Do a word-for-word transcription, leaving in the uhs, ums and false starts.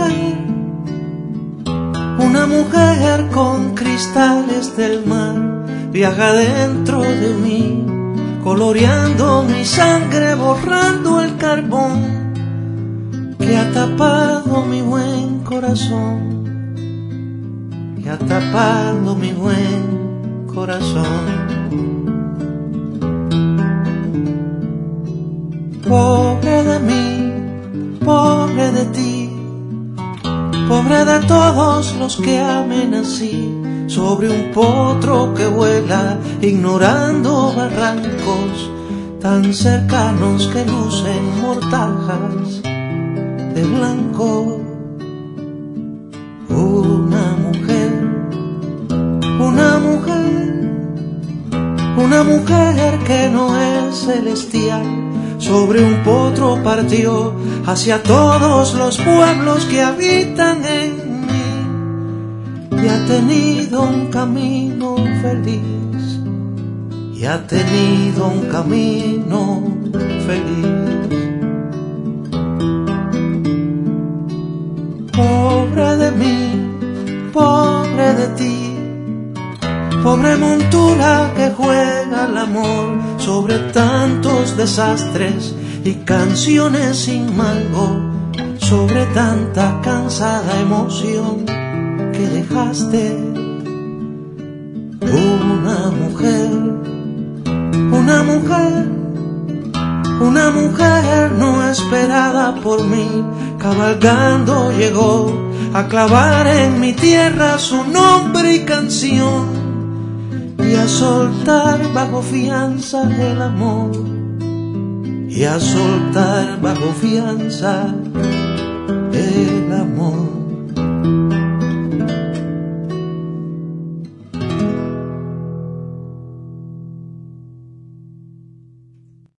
mujer, una mujer con cristales del mar, viaja dentro de mí, coloreando mi sangre, borrando el carbón que ha tapado mi buen corazón, que ha tapado mi buen corazón. Pobre de mí, pobre de ti, pobre de todos los que amen así, sobre un potro que vuela, ignorando barrancos tan cercanos que lucen mortajas de blanco. Una mujer, una mujer, una mujer que no es celestial, sobre un potro partió hacia todos los pueblos que habitan en mí, y ha tenido un camino feliz, y ha tenido un camino feliz. Pobre de mí, pobre de ti, pobre montura que juega el amor sobre tantos desastres y canciones sin mango, sobre tanta cansada emoción que dejaste. Una mujer, una mujer, una mujer no esperada por mí, cabalgando llegó a clavar en mi tierra su nombre y canción, y a soltar bajo fianza el amor, y a soltar bajo fianza el amor.